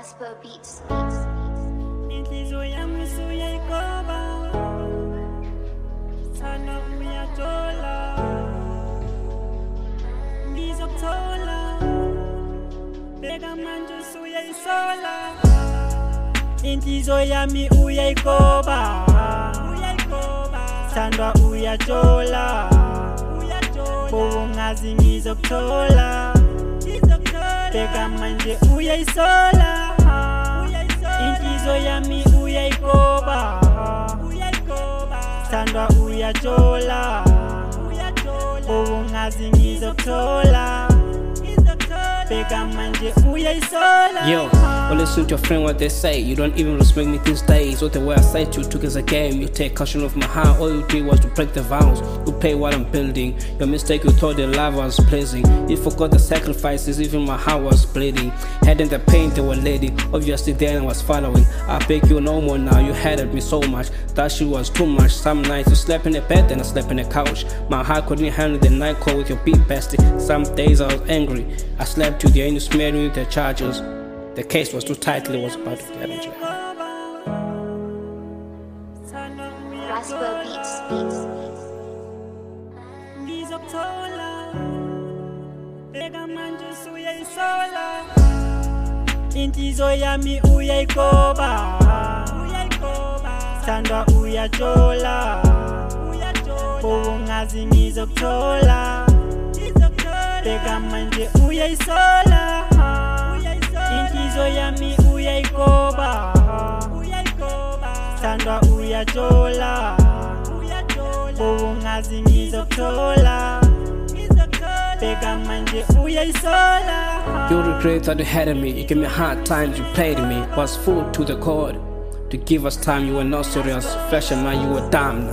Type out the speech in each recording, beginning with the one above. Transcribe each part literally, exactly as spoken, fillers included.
Raspo Beats. Inhliziyo yami usuyayikoba, sana uyathola, ngizokuthola, bheka manje usuyayisola. Inhliziyo yami uyayikoba, sana uyathola, ungazi ngizokuthola, bheka manje uyayisola. Inhliziyo yami uyayikoba, thandwa uyathola, ungazi ngizokuthola, bheka manje uyayisola. Yo, well listen to your friend what they say. You don't even respect me these days. What the way I say to you took as a game. You take caution of my heart. All you did was to break the vows. You pay what I'm building. Your mistake, you thought the love was pleasing. You forgot the sacrifices, even my heart was bleeding. Hadn't the pain they were leading. Obviously then I was following. I beg you no more now. You hated me so much. That shit was too much. Some nights you slept in the bed, then I slept in the couch. My heart couldn't handle the night call with your beat bestie. Some days I was angry. I slept to the end, you smeared me with the charges. The case was too tightly, was about to get into it. Raspo Beats. Beats. Inhliziyo yami uyayikoba, thandwa uyathola, ungazi ngizokuthola, bheka manje uyayisola. Inhliziyo yami uyayikoba, thandwa uyathola, ungazi ngizokuthola, bheka manje uyayisola. You regret that you hated me. You gave me hard times, you played me. Was food to the cord. To give us time, you were not serious. Fashion man, you were dumb.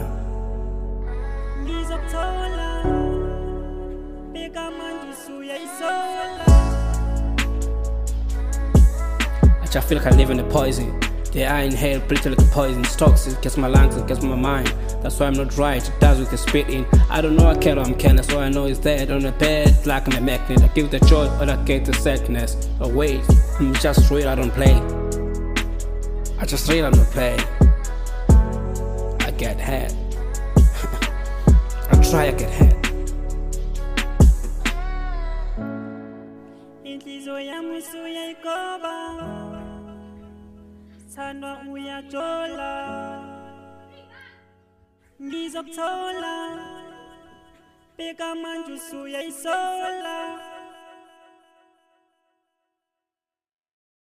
I feel like I live in the poison. The air I inhale, pretty like a poison. It's toxic, gets my lungs, it gets my mind. That's why I'm not right, it does with the spit in. I don't know I care or I'm careless, all I know is that on the bed, like I'm a magnet. I give the joy, or I get the sadness. Oh wait, I'm just real, I don't play. I just real, I don't play. I get head. I try, I get head. Inhliziyo yami usuyayikoba, thandwa uyathola, ngizokuthola, bheka manje usuyayisola.